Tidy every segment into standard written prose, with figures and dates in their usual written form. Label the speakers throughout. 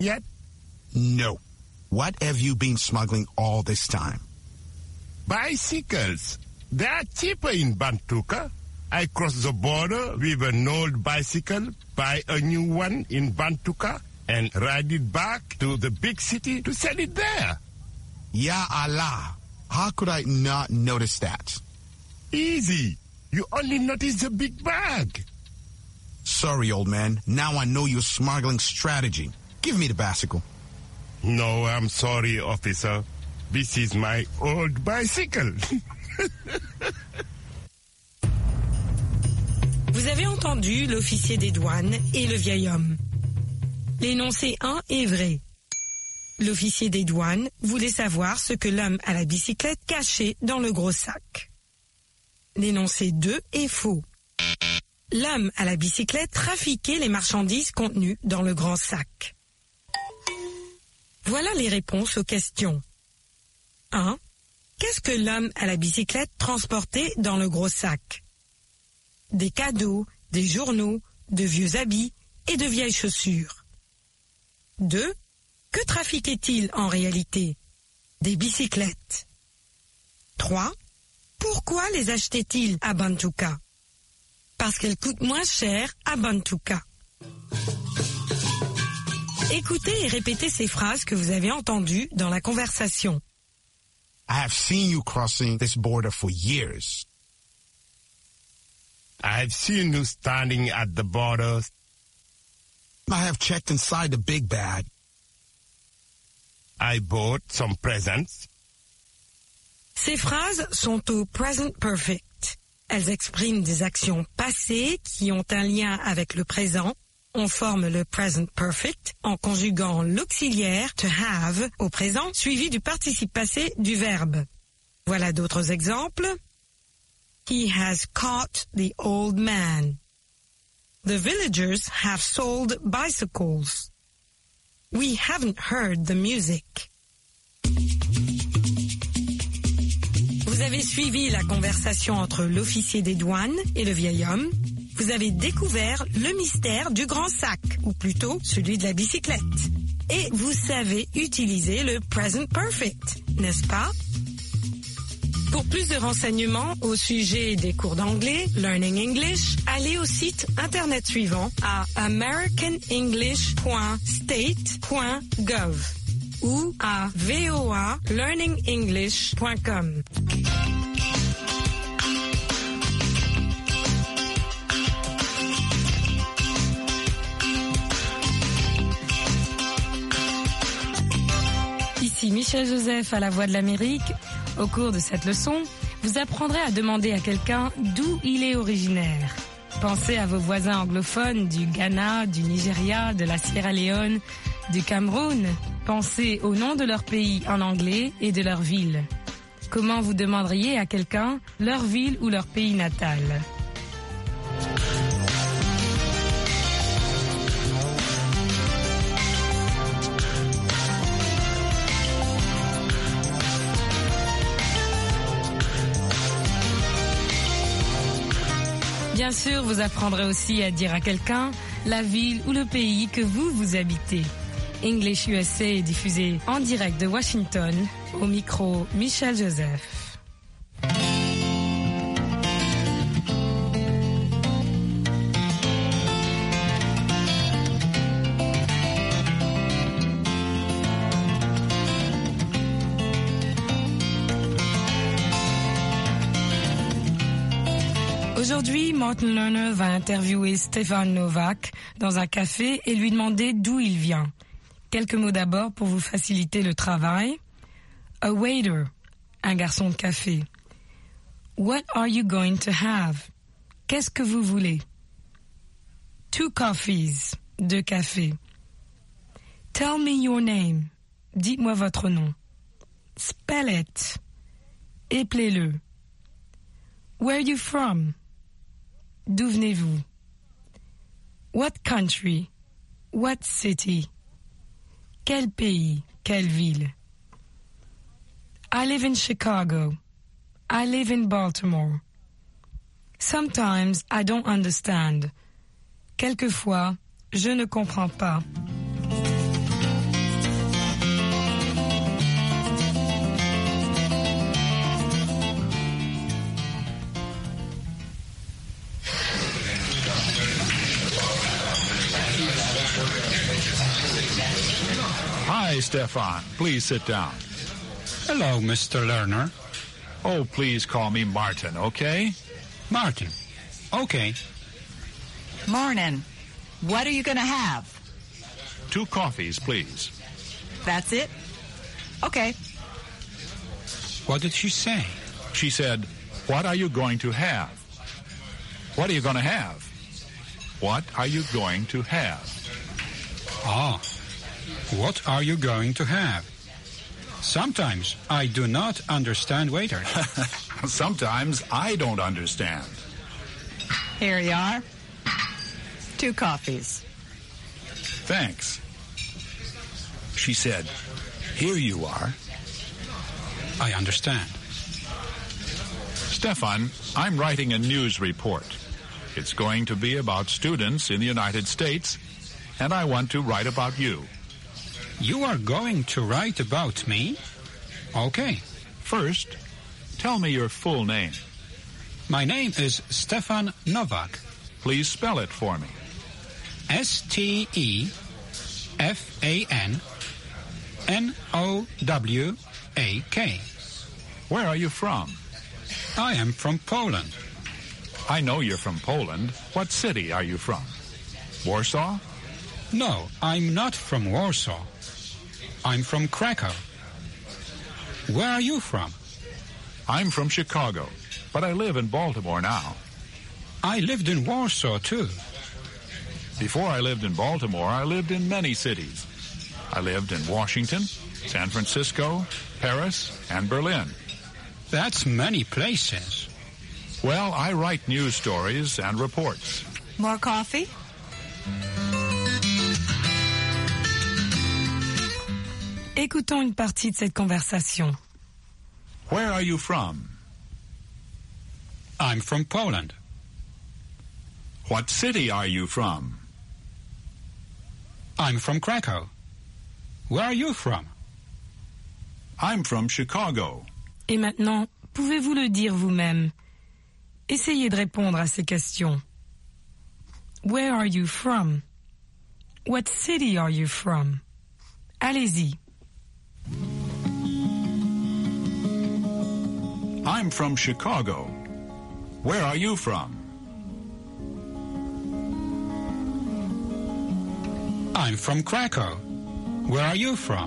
Speaker 1: yet?
Speaker 2: No. What have you been smuggling all this time?
Speaker 1: Bicycles. They are cheaper in Bantuka. I cross the border with an old bicycle, buy a new one in Bantuka, and ride it back to the big city to sell it there.
Speaker 2: Ya Allah. How could I not notice that?
Speaker 1: Easy. You only notice the big bag.
Speaker 2: Sorry, old man. Now I know your smuggling strategy. Give me the bicycle.
Speaker 1: No, I'm sorry, officer. This is my old bicycle.
Speaker 3: Vous avez entendu l'officier des douanes et le vieil homme. L'énoncé 1 est vrai. L'officier des douanes voulait savoir ce que l'homme à la bicyclette cachait dans le gros sac. L'énoncé 2 est faux. L'homme à la bicyclette trafiquait les marchandises contenues dans le grand sac. Voilà les réponses aux questions. 1. Qu'est-ce que l'homme à la bicyclette transportait dans le gros sac? Des cadeaux, des journaux, de vieux habits et de vieilles chaussures. 2. Que trafiquait-il en réalité? Des bicyclettes. 3. Pourquoi les achetait-il à Bantuka? Parce qu'elles coûtent moins cher à Bantuka. Écoutez et répétez ces phrases que vous avez entendues dans la conversation.
Speaker 2: I have seen you crossing this border for years.
Speaker 1: I've seen you standing at the borders.
Speaker 2: I have checked inside the big bag.
Speaker 1: I bought some presents.
Speaker 3: Ces phrases sont au present perfect. Elles expriment des actions passées qui ont un lien avec le présent. On forme le present perfect en conjuguant l'auxiliaire to have au présent suivi du participe passé du verbe. Voilà d'autres exemples. He has caught the old man. The villagers have sold bicycles. We haven't heard the music. Vous avez suivi la conversation entre l'officier des douanes et le vieil homme. Vous avez découvert le mystère du grand sac, ou plutôt celui de la bicyclette. Et vous savez utiliser le present perfect, n'est-ce pas? Pour plus de renseignements au sujet des cours d'anglais, Learning English, allez au site internet suivant à americanenglish.state.gov ou à voalearningenglish.com. Ici Michel Joseph à la Voix de l'Amérique. Au cours de cette leçon, vous apprendrez à demander à quelqu'un d'où il est originaire. Pensez à vos voisins anglophones du Ghana, du Nigeria, de la Sierra Leone, du Cameroun. Pensez au nom de leur pays en anglais et de leur ville. Comment vous demanderiez à quelqu'un leur ville ou leur pays natal? Bien sûr, vous apprendrez aussi à dire à quelqu'un la ville ou le pays que vous habitez. English USA est diffusé en direct de Washington. Au micro, Michel Joseph. Aujourd'hui, Martin Lerner va interviewer Stefan Novak dans un café et lui demander d'où il vient. Quelques mots d'abord pour vous faciliter le travail. A waiter, un garçon de café. What are you going to have? Qu'est-ce que vous voulez? 2 coffees, 2 cafés. Tell me your name. Dites-moi votre nom. Spell it. Éplez-le. Where are you from? D'où venez-vous? What country? What city? Quel pays? Quelle ville? I live in Chicago. I live in Baltimore. Sometimes I don't understand. Quelquefois, je ne comprends pas.
Speaker 4: Hi, Stefan. Please sit down.
Speaker 5: Hello, Mr. Lerner.
Speaker 4: Oh, please call me Martin, okay?
Speaker 5: Martin. Okay.
Speaker 6: Morning. What are you going to have?
Speaker 4: 2 coffees, please.
Speaker 6: That's it? Okay.
Speaker 5: What did she say?
Speaker 4: She said, what are you going to have? What are you going to have? What are you going to have?
Speaker 5: Ah, what are you going to have? Sometimes I do not understand waiters.
Speaker 4: Sometimes I don't understand.
Speaker 6: Here you are. 2 coffees.
Speaker 4: Thanks. She said, here you are.
Speaker 5: I understand.
Speaker 4: Stefan, I'm writing a news report. It's going to be about students in the United States, and I want to write about you.
Speaker 5: You are going to write about me? Okay.
Speaker 4: First, tell me your full name.
Speaker 5: My name is Stefan Novak.
Speaker 4: Please spell it for me.
Speaker 5: Stefan-Nowak.
Speaker 4: Where are you from?
Speaker 5: I am from Poland.
Speaker 4: I know you're from Poland. What city are you from? Warsaw?
Speaker 5: No, I'm not from Warsaw. I'm from Krakow. Where are you from?
Speaker 4: I'm from Chicago, but I live in Baltimore now.
Speaker 5: I lived in Warsaw, too.
Speaker 4: Before I lived in Baltimore, I lived in many cities. I lived in Washington, San Francisco, Paris, and Berlin.
Speaker 5: That's many places.
Speaker 4: Well, I write news stories and reports.
Speaker 6: More coffee?
Speaker 3: Écoutons une partie de cette conversation.
Speaker 4: Where are you from?
Speaker 5: I'm from Poland.
Speaker 4: What city are you from?
Speaker 5: I'm from Krakow. Where are you from?
Speaker 4: I'm from Chicago.
Speaker 3: Et maintenant, pouvez-vous le dire vous-même? Essayez de répondre à ces questions. Where are you from? What city are you from? Allez-y.
Speaker 4: I'm from Chicago. Where are you from?
Speaker 5: I'm from Krakow. Where are you from?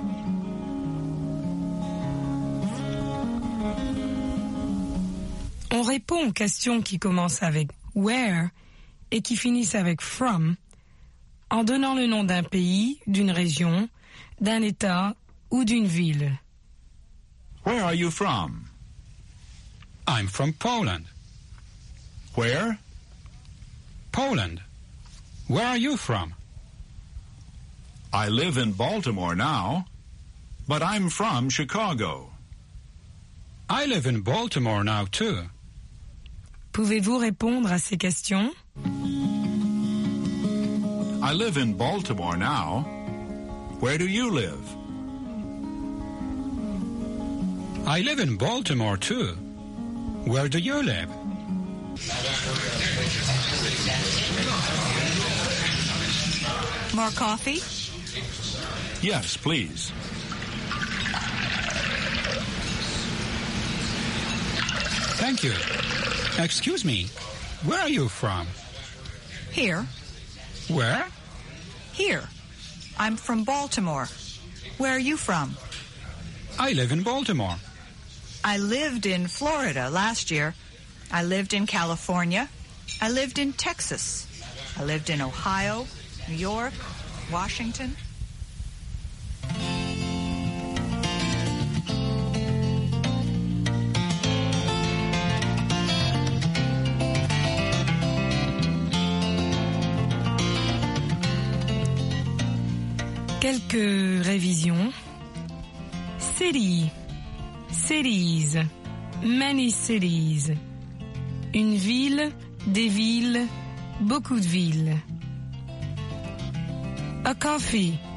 Speaker 3: On répond aux questions qui commencent avec where et qui finissent avec from en donnant le nom d'un pays, d'une région, d'un État ou d'une ville.
Speaker 4: Where are you from?
Speaker 5: I'm from Poland.
Speaker 4: Where?
Speaker 5: Poland. Where are you from?
Speaker 4: I live in Baltimore now, but I'm from Chicago.
Speaker 5: I live in Baltimore now, too.
Speaker 3: Pouvez-vous répondre à ces questions?
Speaker 4: I live in Baltimore now. Where do you live?
Speaker 5: I live in Baltimore, too. Where do you live?
Speaker 6: More coffee?
Speaker 4: Yes, please.
Speaker 5: Thank you. Excuse me, where are you from?
Speaker 6: Here.
Speaker 5: Where?
Speaker 6: Here. I'm from Baltimore. Where are you from?
Speaker 5: I live in Baltimore.
Speaker 6: I lived in Florida last year. I lived in California. I lived in Texas. I lived in Ohio, New York, Washington.
Speaker 3: Quelques révisions. City, cities, many cities. Une ville, des villes, beaucoup de villes. A coffee,